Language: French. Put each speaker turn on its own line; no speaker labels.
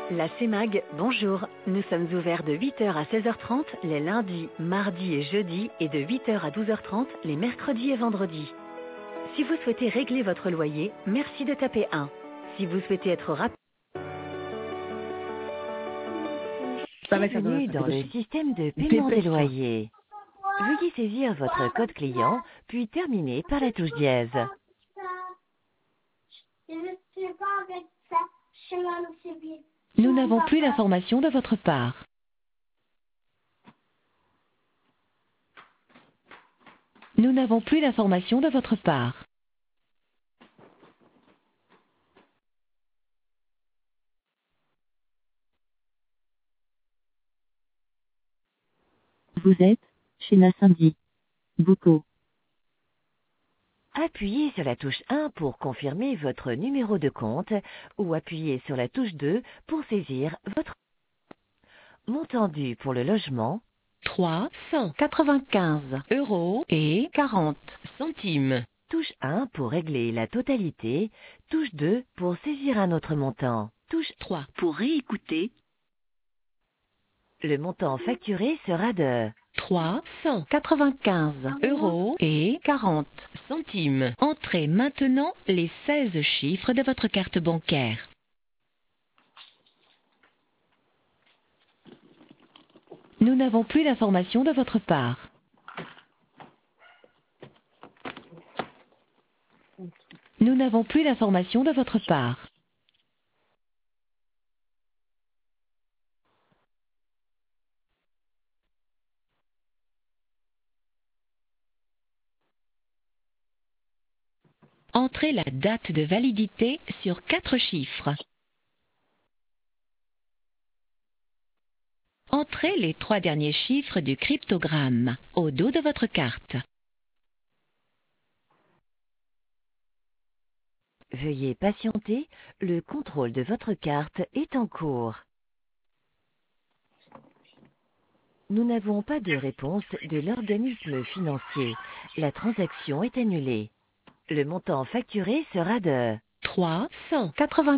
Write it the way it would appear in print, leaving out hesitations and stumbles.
La CEMAG, bonjour. Nous sommes ouverts de 8 heures à 16h30 les lundis, mardis et jeudis et de 8 heures à 12h30 les mercredis et vendredis. Si vous souhaitez régler votre loyer, merci de taper 1. Si vous souhaitez être rapide... Bienvenue dans le système de paiement des loyers. Veuillez saisir votre code client, puis terminer par la touche dièse. Nous n'avons plus d'informations de votre part. Nous n'avons plus d'informations de votre part.
Vous êtes chez Nassimdi. Boko.
Appuyez sur la touche 1 pour confirmer votre numéro de compte ou appuyez sur la touche 2 pour saisir votre montant dû pour le logement 395,40 €. Touche 1 pour régler la totalité, touche 2 pour saisir un autre montant, touche 3 pour réécouter. Le montant facturé sera de 395,40 €. Entrez maintenant les 16 chiffres de votre carte bancaire. Nous n'avons plus d'informations de votre part. Nous n'avons plus d'informations de votre part. Entrez la date de validité sur 4 chiffres. Entrez les 3 derniers chiffres du cryptogramme au dos de votre carte. Veuillez patienter, le contrôle de votre carte est en cours. Nous n'avons pas de réponse de l'organisme financier. La transaction est annulée. Le montant facturé sera de 395